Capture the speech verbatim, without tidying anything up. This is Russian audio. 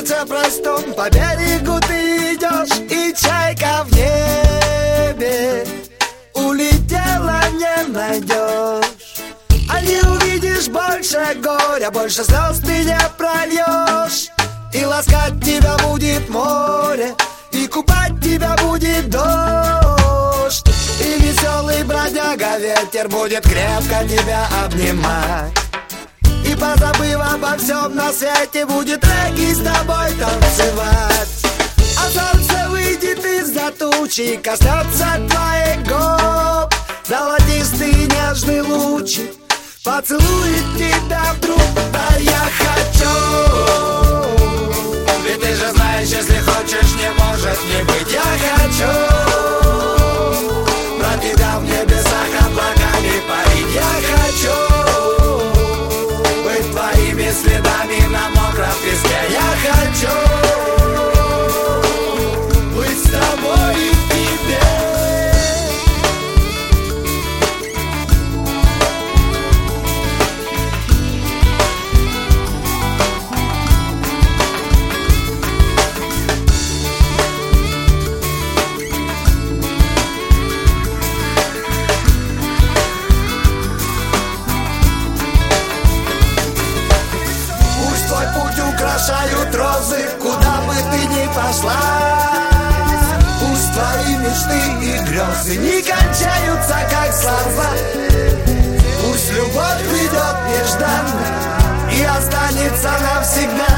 сердце простом по берегу ты идешь, и чайка в небе улетела, не найдешь. А не увидишь больше горя, больше слез ты не прольешь. И ласкать тебя будет море, и купать тебя будет дождь. И веселый бродяга ветер будет крепко тебя обнимать. И позабыв обо всем на свете, будет регги с тобой танцевать. А солнце выйдет из-за тучи и коснется твоих губ. Золотистый нежный лучик поцелует тебя вдруг. Да я хочу, ведь ты же знаешь, если хочешь, не может не быть. Я хочу про тебя в небесах облаками парить. Я хочу быть твоими следами на мокром песке. Я хочу быть с тобой и в тебе. Украшают розы, куда бы ты ни пошла. Пусть твои мечты и грезы не кончаются, как слова. Пусть любовь придет нежданно и останется навсегда.